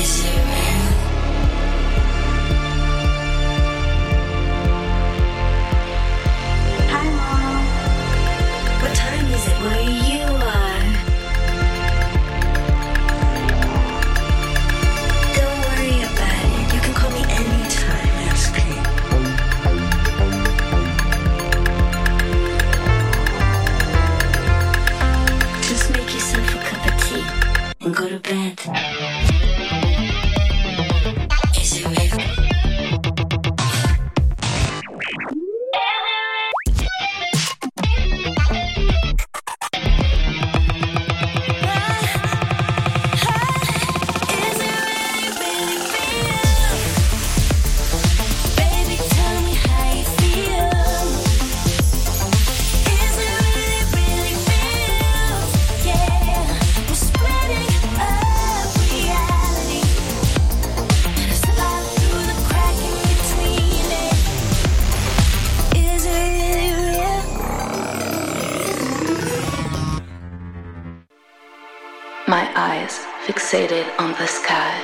My eyes fixated on the sky,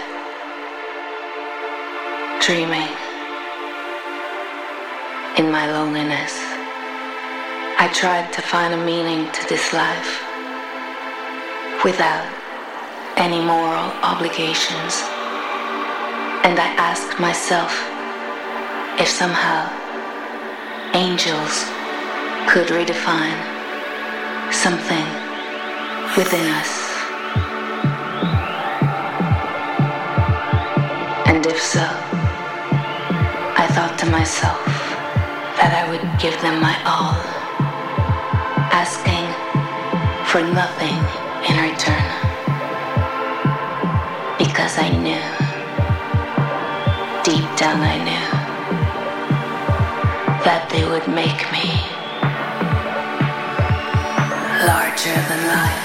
dreaming. In my loneliness, I tried to find a meaning to this life without any moral obligations. And I asked myself if somehow angels could redefine something within us. And if so, I thought to myself that I would give them my all, asking for nothing in return, because I knew, deep down I knew, that they would make me larger than life.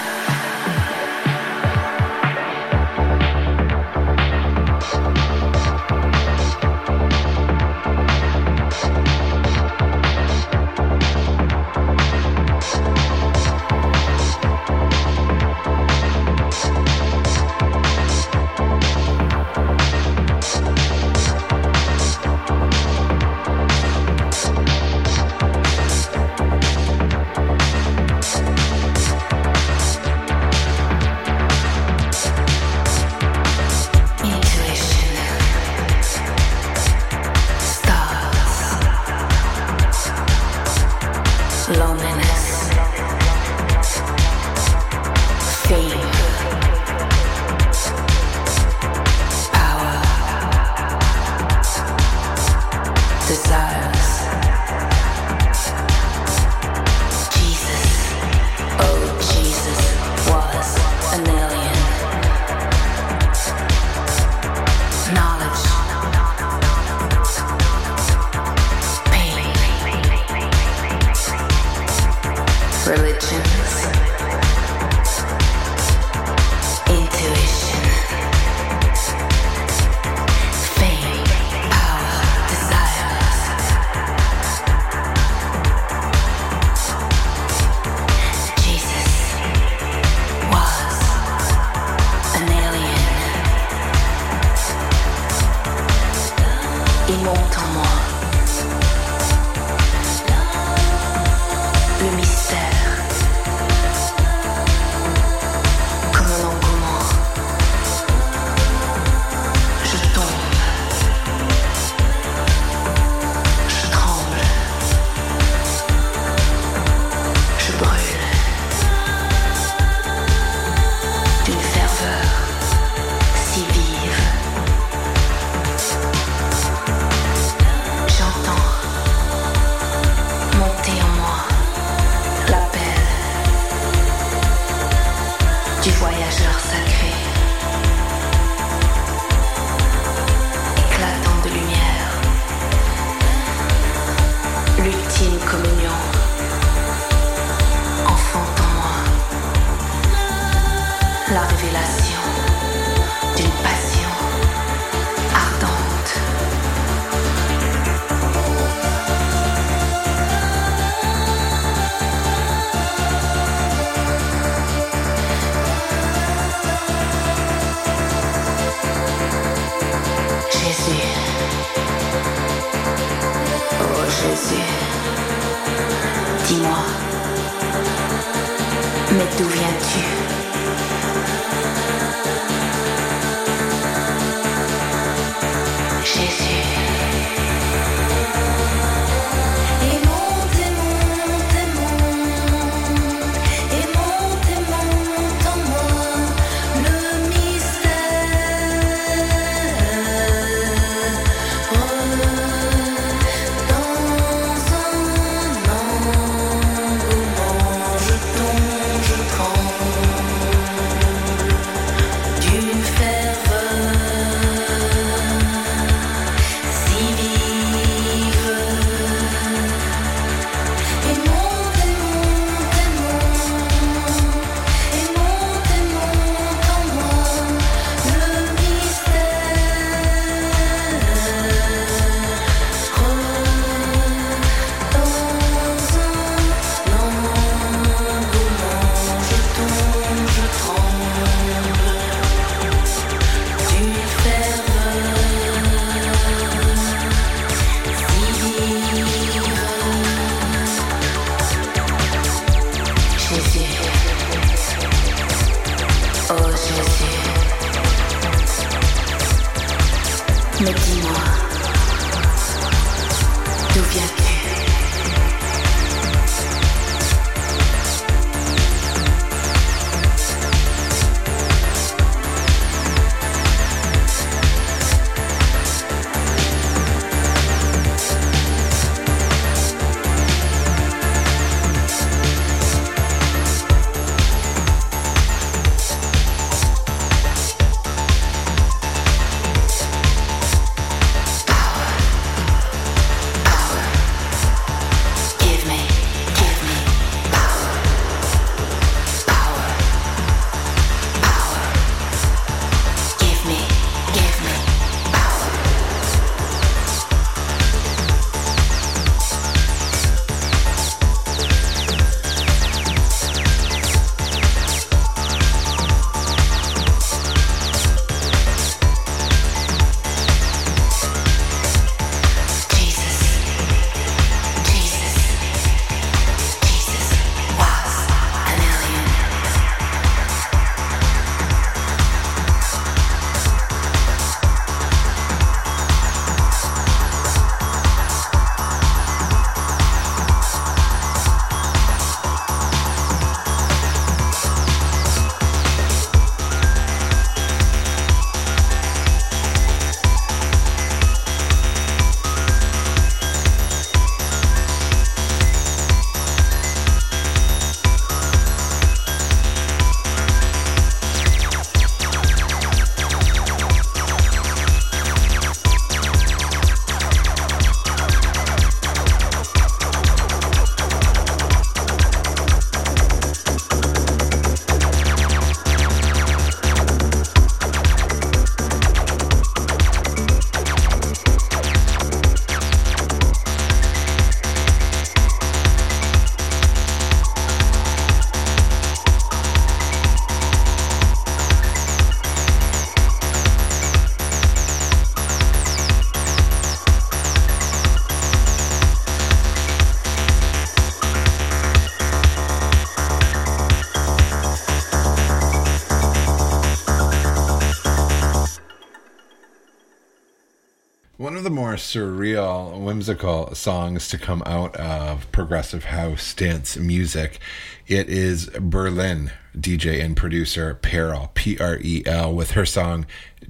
One of the more surreal, whimsical songs to come out of progressive house dance music. It is Berlin DJ and producer Perel, P-R-E-L, with her song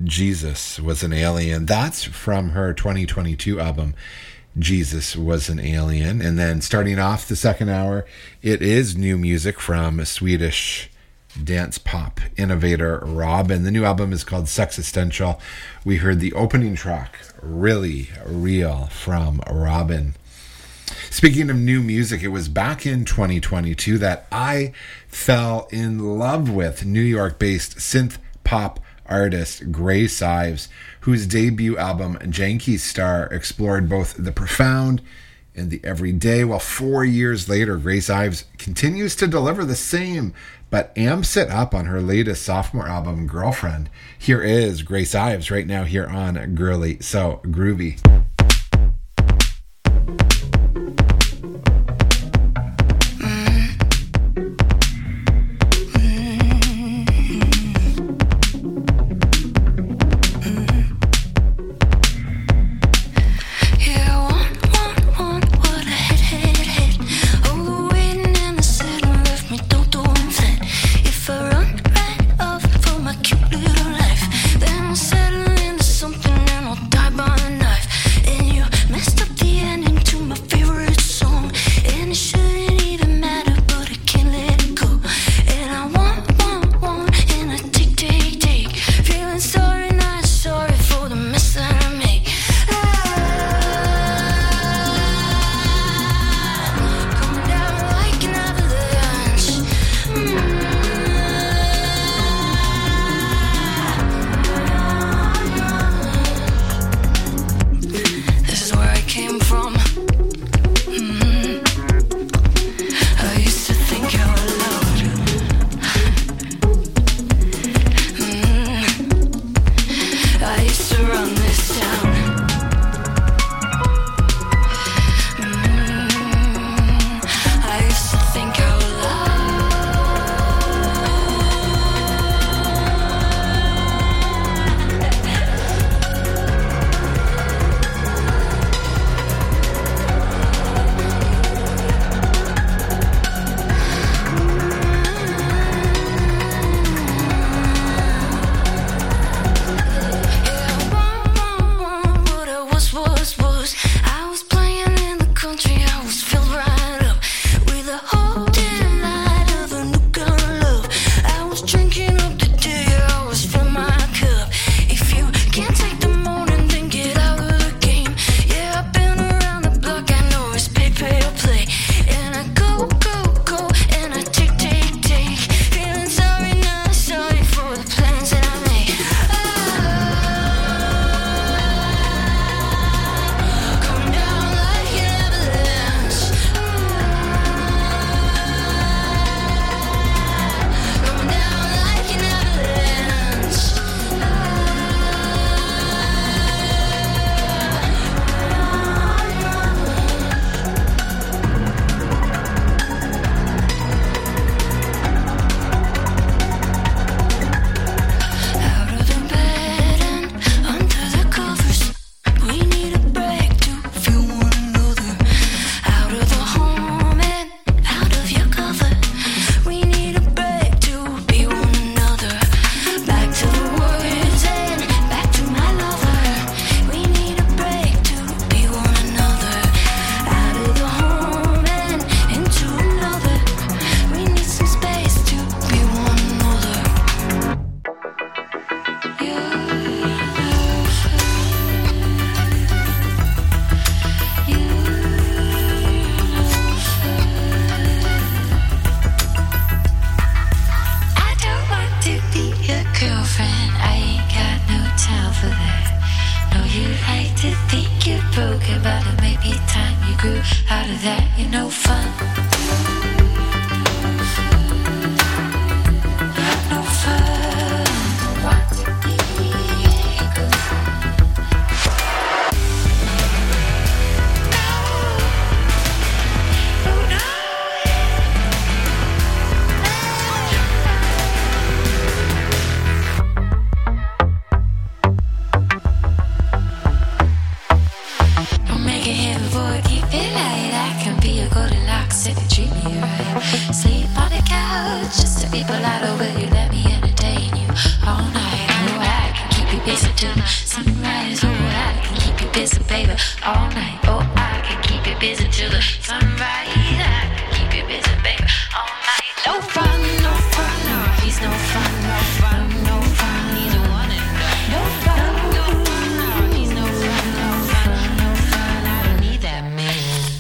Jesus Was an Alien. That's from her 2022 album, Jesus Was an Alien. And then starting off the second hour, it is new music from Swedish dance pop innovator Robyn. The new album is called Sexistential. We heard the opening track, Really Real, from Robyn. Speaking of new music, it was back in 2022 that I fell in love with New York-based synth pop artist Grace Ives, whose debut album Janky Star explored both the profound and the everyday. Well, 4 years later, Grace Ives continues to deliver the same, but amps it up on her latest sophomore album, Girlfriend. Here is Grace Ives right now here on Girly So Groovy. that you're no fun. No fun. Want to be good. Don't make it heavy, boy, keep it light. I can be a Goldilocks if you treat me right. Sleep on the couch just to be polite, or will you let me entertain you all night? Oh, I can keep you busy till the sunrise. Oh, I can keep you busy, baby, all night. Oh, I can keep you busy till the sunrise. I can keep you busy, baby, all night. No fun, no fun, no, he's no fun, no fun, no fun, he's the one and done. No fun, no fun, no, he's no fun, no fun, no fun, I don't need that man.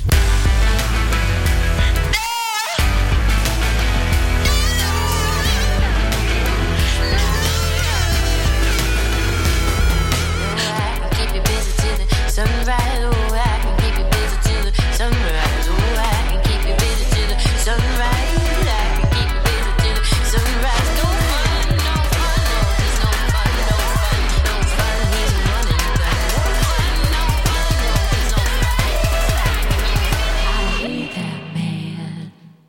I can keep you busy till the sunrise. Oh, I can keep you busy till the sunrise. Oh, I can keep you busy till the sunrise. I can keep you busy till the sunrise. No fun, no fun, no, there's no fun, no fun, no fun. He's a one and done. No fun, no fun, no, there's no fun. I need that man.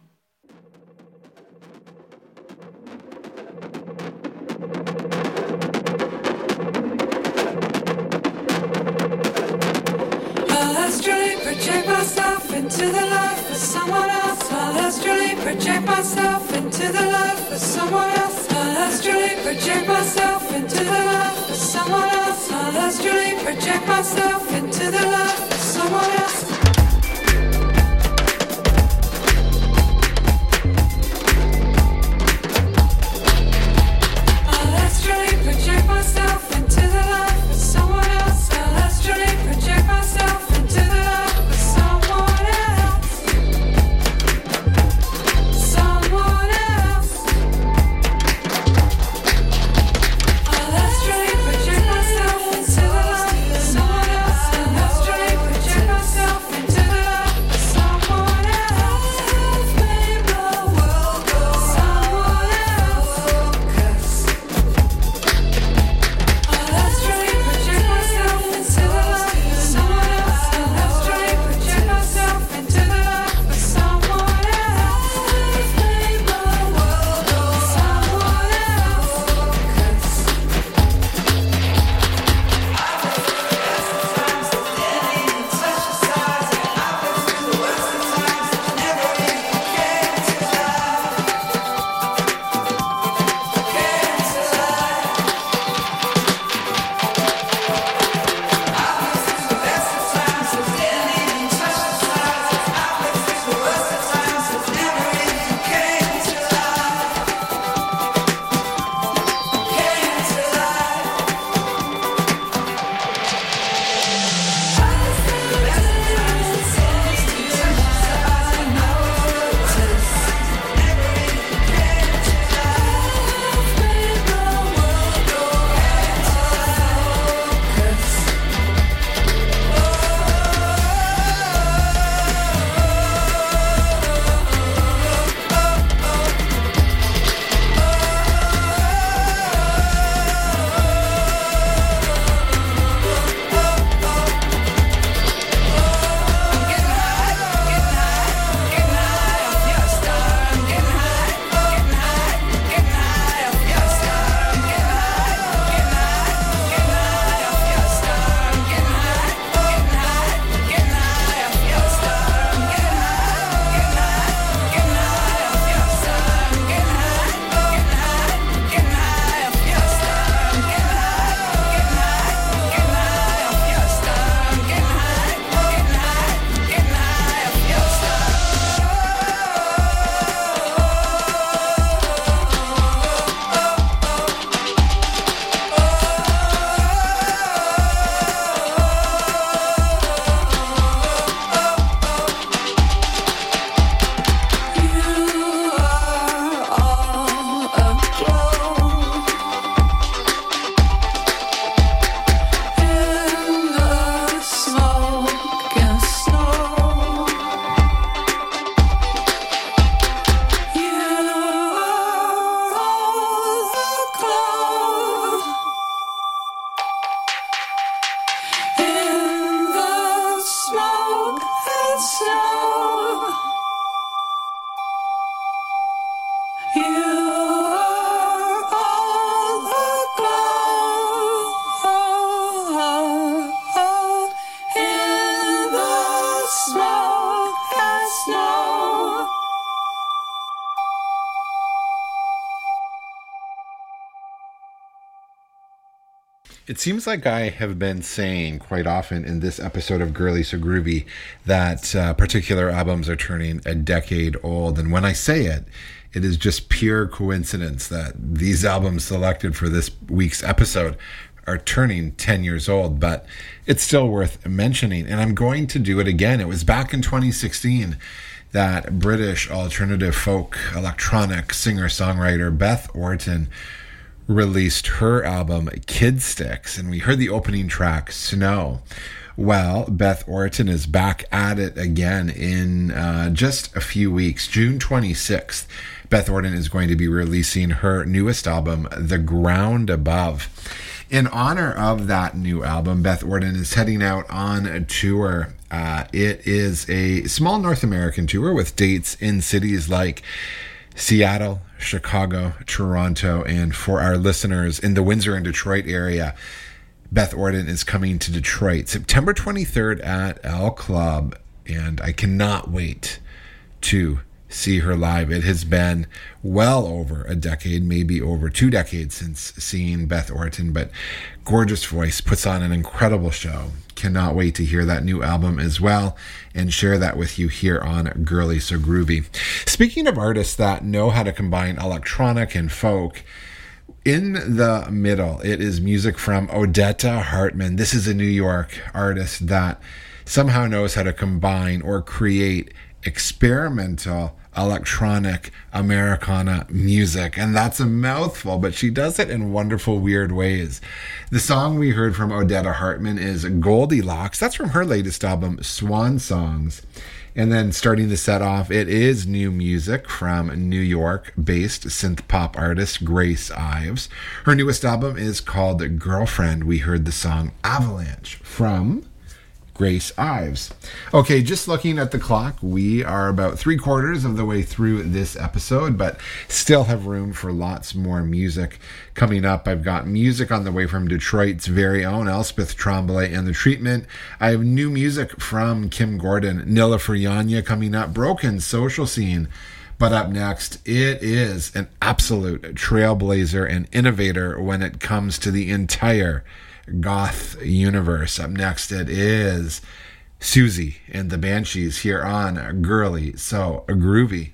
I'll astrally project myself into the life of someone else. I'll astrally project myself into the life of someone else. I'll astrally project myself into the life of someone else. I'll astrally project myself into the life of someone else. I'll astrally project myself into the life of someone else. I'll astrally project myself into the life of someone else. Someone else. I'll astrally project myself into the life of someone else. I'll astrally project myself It seems like I have been saying quite often in this episode of Girly So Groovy that particular albums are turning a decade old. And when I say it, it is just pure coincidence that these albums selected for this week's episode are turning 10 years old, but it's still worth mentioning. And I'm going to do it again. It was back in 2016 that British alternative folk electronic singer-songwriter Beth Orton released her album Kid Sticks, and we heard the opening track Snow. Well, Beth Orton is back at it again in just a few weeks. June 26th, Beth Orton is going to be releasing her newest album, The Ground Above. In honor of that new album, Beth Orton is heading out on a tour. It is a small North American tour with dates in cities like Seattle, Chicago, Toronto, and for our listeners in the Windsor and Detroit area, Beth Orton is coming to Detroit September 23rd at L Club, and I cannot wait to see her live. It has been well over a decade, maybe over 2 decades since seeing Beth Orton, but gorgeous voice, puts on an incredible show. Cannot wait to hear that new album as well and share that with you here on Girly So Groovy. Speaking of artists that know how to combine electronic and folk, in the middle, it is music from Odetta Hartman. This is a New York artist that somehow knows how to combine or create experimental electronic Americana music, and that's a mouthful, but she does it in wonderful, weird ways. The song we heard from Odetta Hartman is Goldilocks. That's from her latest album, Swan Songs. And then starting the set off, it is new music from New York-based synth pop artist Grace Ives. Her newest album is called Girlfriend. We heard the song Avalanche from Grace Ives. Okay, just looking at the clock, we are about 3/4 of the way through this episode, but still have room for lots more music coming up. I've got music on the way from Detroit's very own Elspeth Tremblay and The Treatment. I have new music from Kim Gordon, Nilla Furtado coming up, Broken Social Scene. But up next, it is an absolute trailblazer and innovator when it comes to the entire goth universe. Up next, it is Susie and the Banshees here on Girly So Groovy.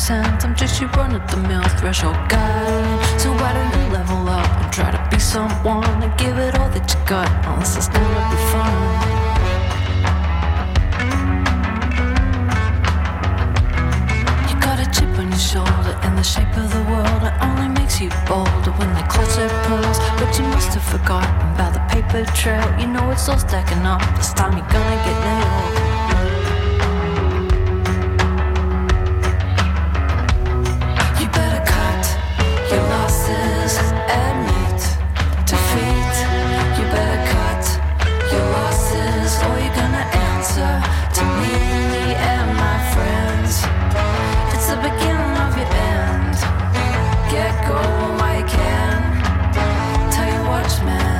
sense. I'm just your run-of-the-mill threshold guy. So why don't you level up and try to be someone and give it all that you got, unless it's gonna be fun. Shoulder in the shape of the world, it only makes you bolder when they clutch their pearls. But you must have forgotten about the paper trail. You know it's all stacking up, this time you're gonna get nailed. You better cut your losses, admit defeat. You better cut your losses, or you're gonna answer to me and my friends. It's the beginning of your end. Get going while you can. Tell your watchman.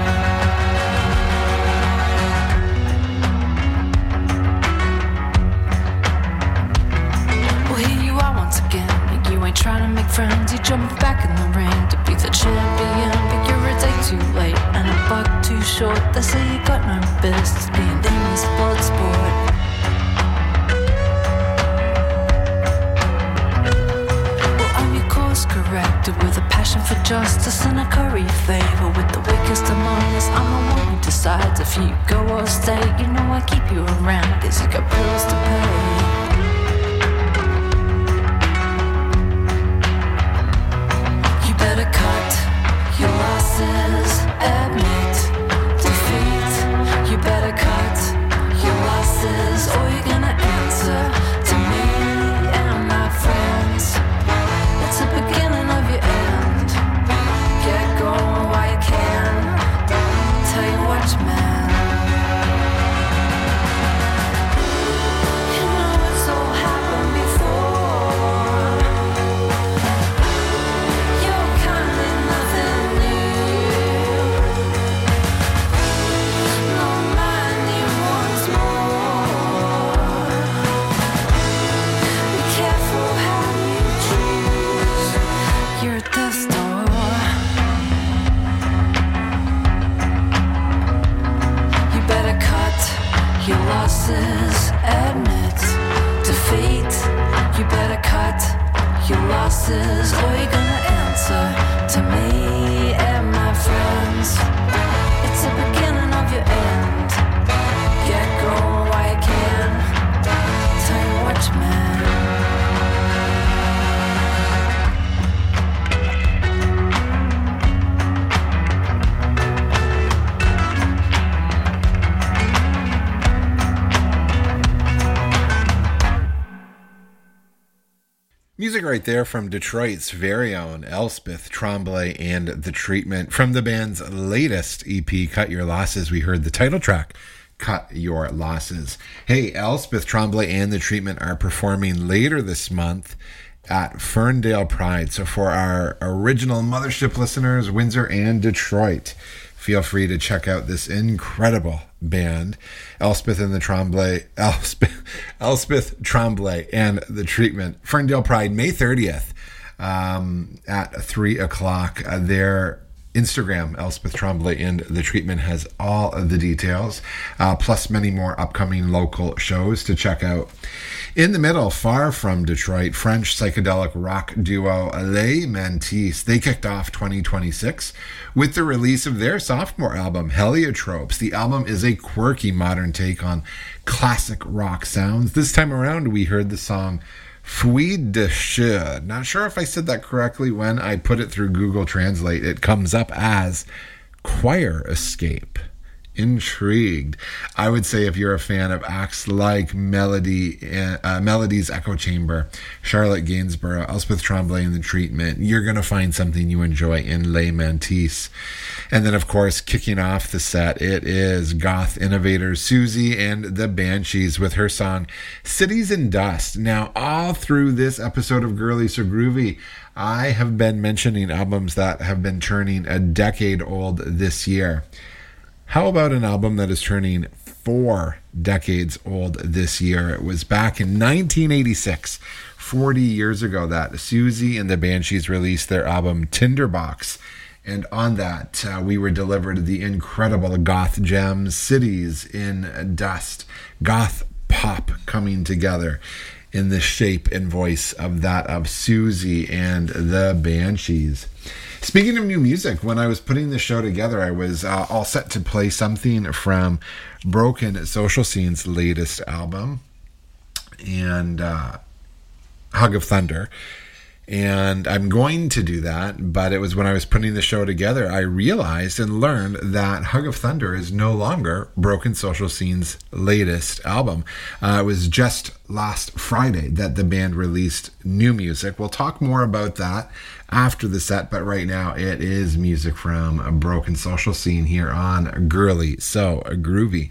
Well, here you are once again. You ain't trying to make friends. You're jumping back in the ring to be the champion. But you're a day too late and a buck too short. They say you got no business being in this blood sport. Corrected with a passion for justice and a curry favor with the weakest among us. I'm the one who decides if you go or stay. You know I keep you around cause you got bills to pay. You better cut your losses, admit defeat. You better cut your losses, or you're gonna answer to me and my friends. It's the beginning of your end. Get going while you can. Tell your watchman. You know it's all happened before. You're kinda nothing new. No mind you once more. Be careful how you choose. You're a Death Star. You better cut your losses, admit defeat. You better cut your losses, or you're gonna answer to me and my friends. It's the beginning of your end. Get going while you can. Tell your watchman. Music right there from Detroit's very own Elspeth Tremblay and The Treatment. From the band's latest EP, Cut Your Losses, we heard the title track, Cut Your Losses. Hey, Elspeth Tremblay and The Treatment are performing later this month at Ferndale Pride. So for our original Mothership listeners, Windsor and Detroit, feel free to check out this incredible band, Elspeth Tremblay and The Treatment. Ferndale Pride, May 30th at 3 o'clock. Their Instagram, Elspeth Tremblay and The Treatment, has all of the details, plus many more upcoming local shows to check out. In the middle, far from Detroit, French psychedelic rock duo Les Mantis. They kicked off 2026 with the release of their sophomore album, Heliotropes. The album is a quirky modern take on classic rock sounds. This time around, we heard the song Fui de Che. Not sure if I said that correctly. When I put it through Google Translate, it comes up as Choir Escape. Intrigued. I would say if you're a fan of acts like Melody's Echo Chamber, Charlotte Gainsborough, Elspeth Tremblay and The Treatment, you're going to find something you enjoy in Les Mantis. And then, of course, kicking off the set, it is goth innovators Susie and the Banshees with her song Cities in Dust. Now, all through this episode of Girly So Groovy, I have been mentioning albums that have been turning a decade old this year. How about an album that is turning 4 decades old this year? It was back in 1986, 40 years ago, that Susie and the Banshees released their album Tinderbox. And on that, we were delivered the incredible goth gems, Cities in Dust, goth pop coming together in the shape and voice of that of Susie and the Banshees. Speaking of new music, when I was putting the show together, I was all set to play something from Broken Social Scene's latest album, and Hug of Thunder. And I'm going to do that, but it was when I was putting the show together, I realized and learned that Hug of Thunder is no longer Broken Social Scene's latest album. It was just last Friday that the band released new music. We'll talk more about that after the set, but right now it is music from Broken Social Scene here on Girly So Groovy.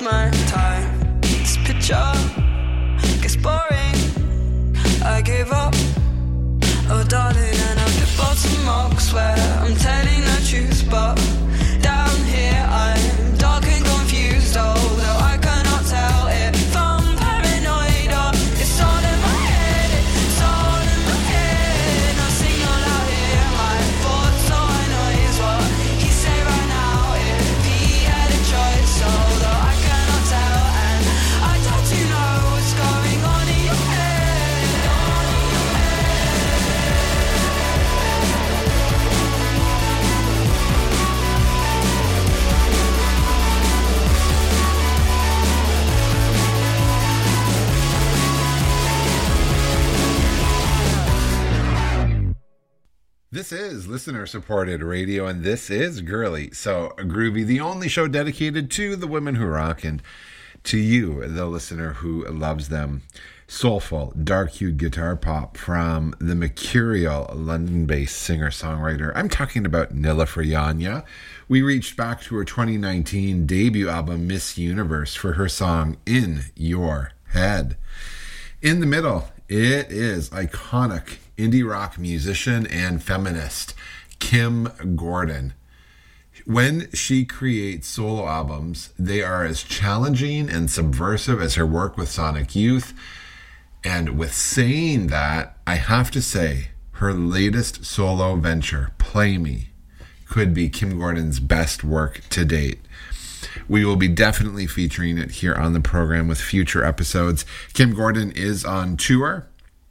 waste my time. This picture gets boring. I gave up, oh darling, and I've hit bottom marks where I'm telling the truth, but down here I'm dark and confused, although I cannot tell if I'm paranoid or it's all in my head, it's all in my head. I sing all out here, my thoughts, all I know is what he say right now if he had a choice, although I cannot tell, and I don't you know what's going on in your head. This is listener-supported radio, and this is Girly So Groovy, the only show dedicated to the women who rock and to you, the listener who loves them. Soulful, dark-hued guitar pop from the mercurial London-based singer-songwriter. I'm talking about Nilüfer Yanya. We reached back to her 2019 debut album, Miss Universe, for her song In Your Head. In the middle, it is iconic indie rock musician and feminist Kim Gordon. When she creates solo albums, they are as challenging and subversive as her work with Sonic Youth. And with saying that, I have to say her latest solo venture, Play Me, could be Kim Gordon's best work to date. We will be definitely featuring it here on the program with future episodes. Kim Gordon is on tour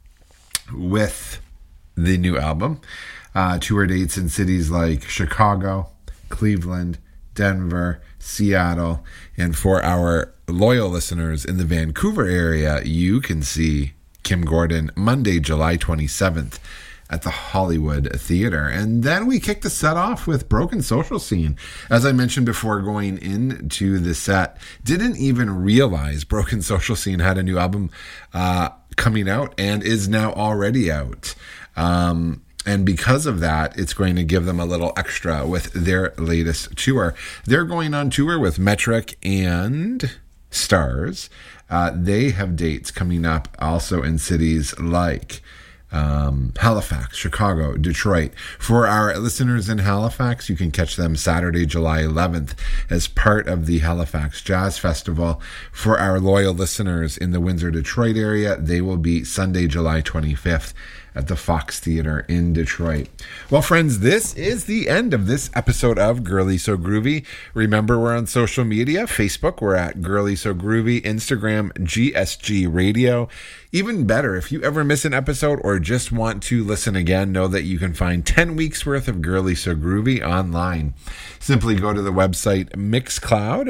with the new album. Tour dates in cities like Chicago, Cleveland, Denver, Seattle, and for our loyal listeners in the Vancouver area, you can see Kim Gordon Monday, July 27th at the Hollywood Theater. And then we kicked the set off with Broken Social Scene. As I mentioned before going into the set, didn't even realize Broken Social Scene had a new album coming out and is now already out. And because of that, it's going to give them a little extra with their latest tour. They're going on tour with Metric and Stars. They have dates coming up also in cities like Halifax, Chicago, Detroit. For our listeners in Halifax, you can catch them Saturday, July 11th as part of the Halifax Jazz Festival. For our loyal listeners in the Windsor, Detroit area, they will be Sunday, July 25th at the Fox Theater in Detroit. Well, friends, this is the end of this episode of Girly So Groovy. Remember, we're on social media. Facebook, we're at Girly So Groovy. Instagram, GSG Radio. Even better, if you ever miss an episode or just want to listen again, know that you can find 10 weeks worth of Girly So Groovy online. Simply go to the website Mixcloud,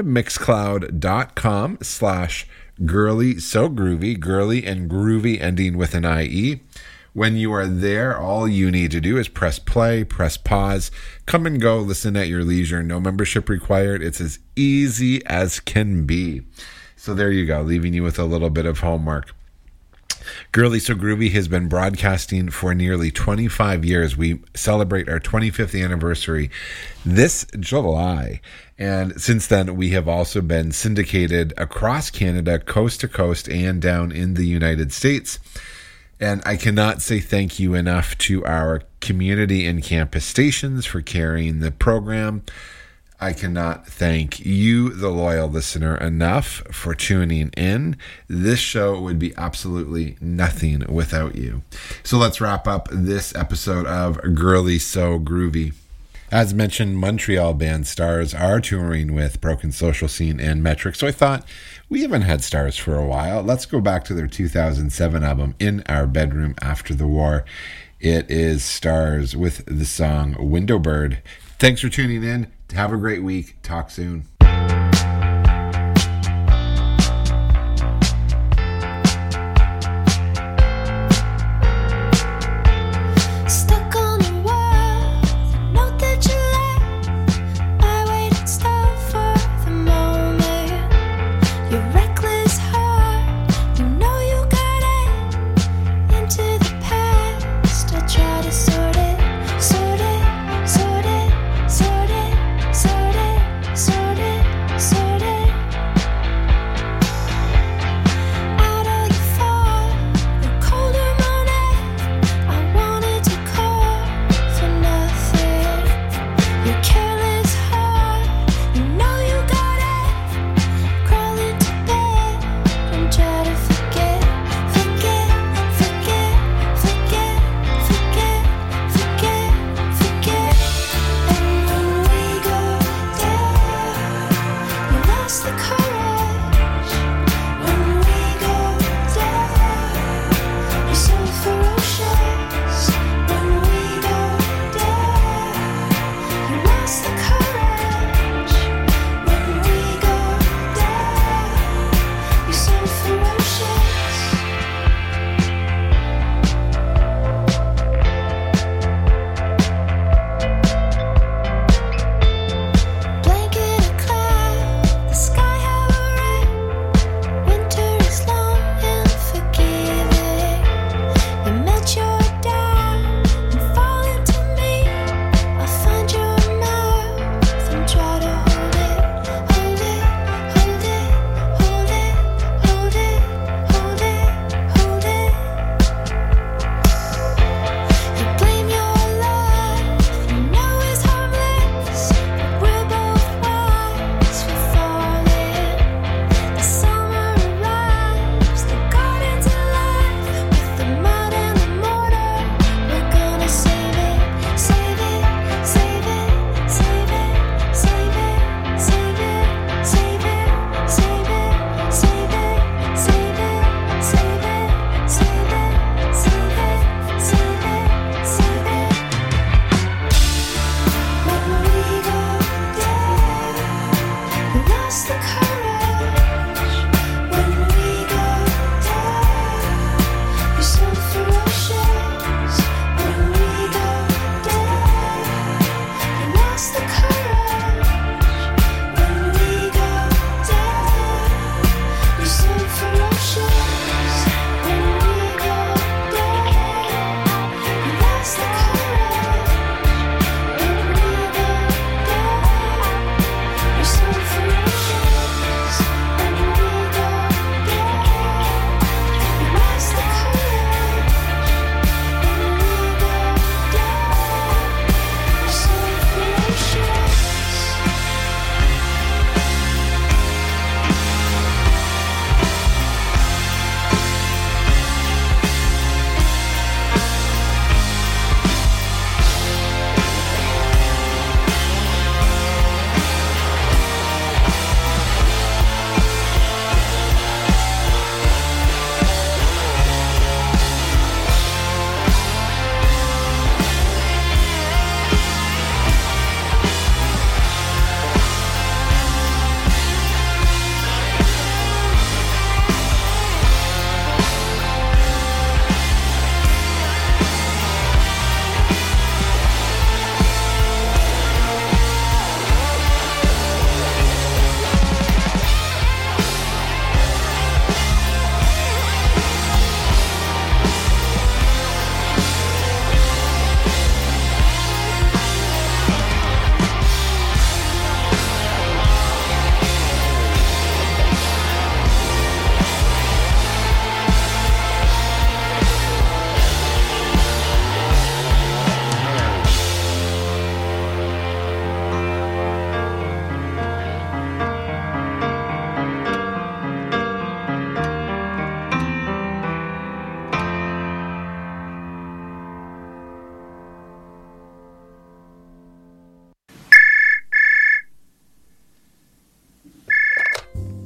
mixcloud.com/Girly So Groovy, girly and groovy ending with an IE. When you are there, all you need to do is press play, press pause, come and go, listen at your leisure. No membership required. It's as easy as can be. So there you go, leaving you with a little bit of homework. Girly So Groovy has been broadcasting for nearly 25 years. We celebrate our 25th anniversary this July. And since then, we have also been syndicated across Canada, coast to coast, and down in the United States. And I cannot say thank you enough to our community and campus stations for carrying the program. I cannot thank you, the loyal listener, enough for tuning in. This show would be absolutely nothing without you. So let's wrap up this episode of Girly So Groovy. As mentioned, Montreal band Stars are touring with Broken Social Scene and Metric. So I thought, we haven't had Stars for a while. Let's go back to their 2007 album, In Our Bedroom After the War. It is Stars with the song Window Bird. Thanks for tuning in. Have a great week. Talk soon. Sort it.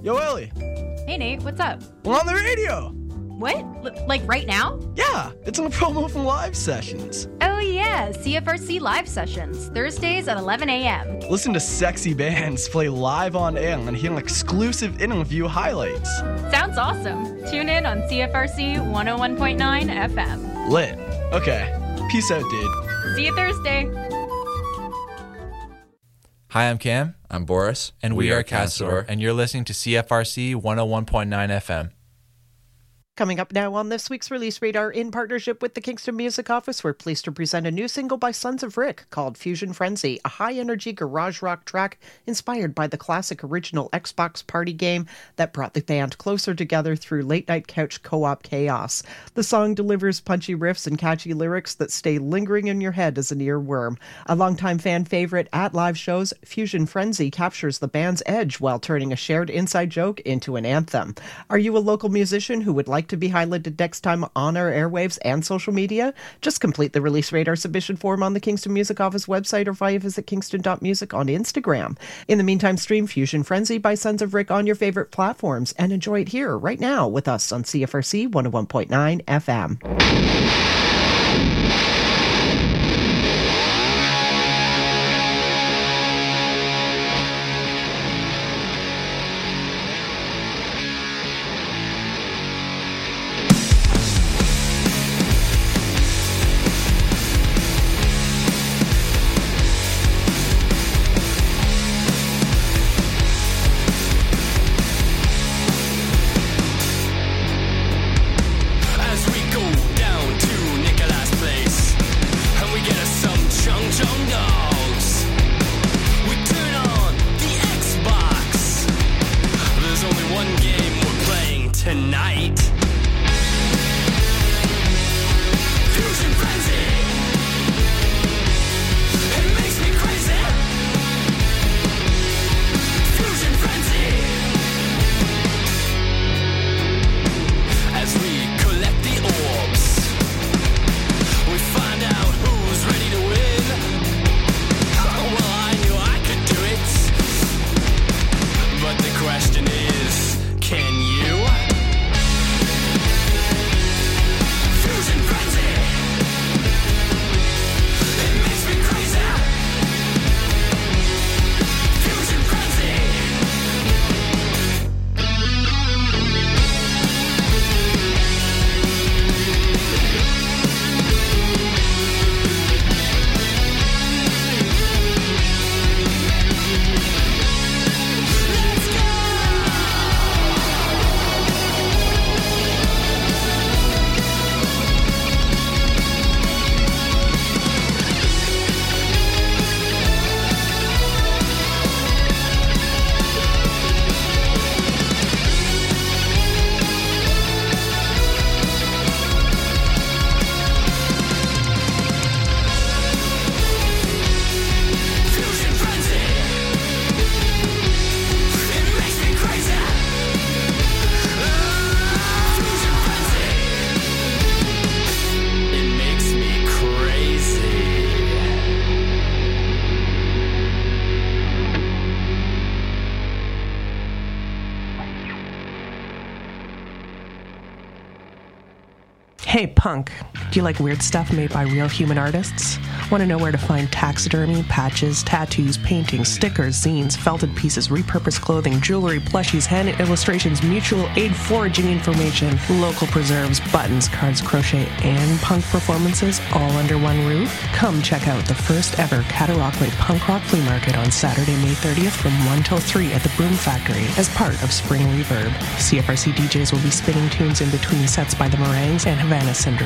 Yo, Ellie. Hey, Nate, what's up? We're on the radio. What? Like right now? Yeah, it's a promo from Live Sessions. Oh, yeah, CFRC Live Sessions, Thursdays at 11 a.m. Listen to sexy bands play live on air and hear exclusive interview highlights. Sounds awesome. Tune in on CFRC 101.9 FM. Lit. Okay. Peace out, dude. See you Thursday. Hi, I'm Cam. I'm Boris. And we are Castador. And you're listening to CFRC 101.9 FM. Coming up now on this week's Release Radar, in partnership with the Kingston Music Office, we're pleased to present a new single by Sons of Rick called Fusion Frenzy, a high-energy garage rock track inspired by the classic original Xbox party game that brought the band closer together through late-night couch co-op chaos. The song delivers punchy riffs and catchy lyrics that stay lingering in your head as an earworm. A longtime fan favorite at live shows, Fusion Frenzy captures the band's edge while turning a shared inside joke into an anthem. Are you a local musician who would like to be highlighted next time on our airwaves and social media? Just complete the Release Radar submission form on the Kingston Music Office website or via visit kingston.music on Instagram. In the meantime, stream Fusion Frenzy by Sons of Rick on your favorite platforms and enjoy it here right now with us on CFRC 101.9 FM. Hey, punk, do you like weird stuff made by real human artists? Want to know where to find taxidermy, patches, tattoos, paintings, stickers, zines, felted pieces, repurposed clothing, jewelry, plushies, hand illustrations, mutual aid foraging information, local preserves, buttons, cards, crochet, and punk performances all under one roof? Come check out the first ever Cataraqui Punk Rock Flea Market on Saturday, May 30th from 1 till 3 at the Broom Factory as part of Spring Reverb. CFRC DJs will be spinning tunes in between sets by the Meringues and Havana Syndrome.